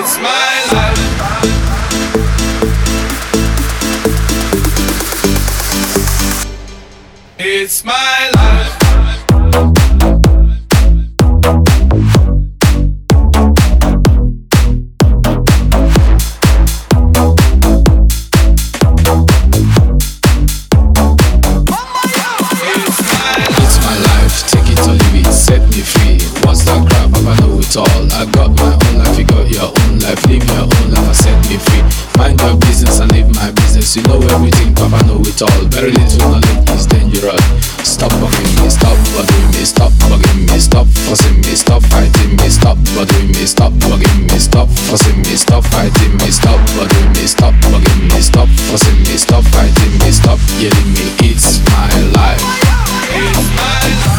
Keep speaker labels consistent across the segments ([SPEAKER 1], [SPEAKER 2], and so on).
[SPEAKER 1] It's my life. It's my life.
[SPEAKER 2] I got my own life, you got your own life. Live your own life and set me free. Mind your business and live my business. You know everything, Papa know it all. Very little knowledge is dangerous. Stop bugging me, stop bothering me, stop bugging me, stop fussing me, stop fighting me, stop bothering me, stop bugging me, stop fussing me, stop fighting me, stop bothering me, stop bugging me, stop fussing me, stop fighting me, stop yelling me. It's my life.
[SPEAKER 1] It's my life.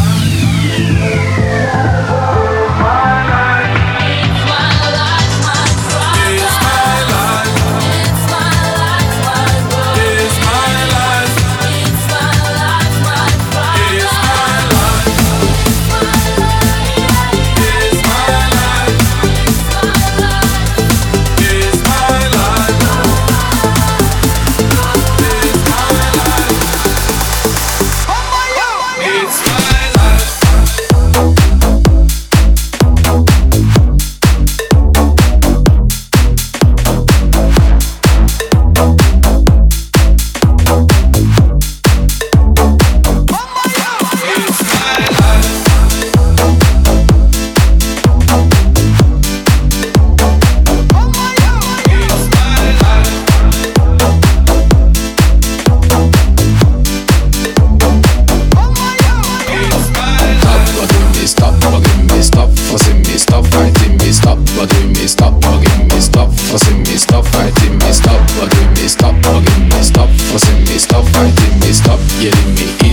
[SPEAKER 2] Stop bugging me, stop fussing me, stop fighting me, stop bothering me, stop bugging me, stop fussing me, stop fighting me, stop yelling me.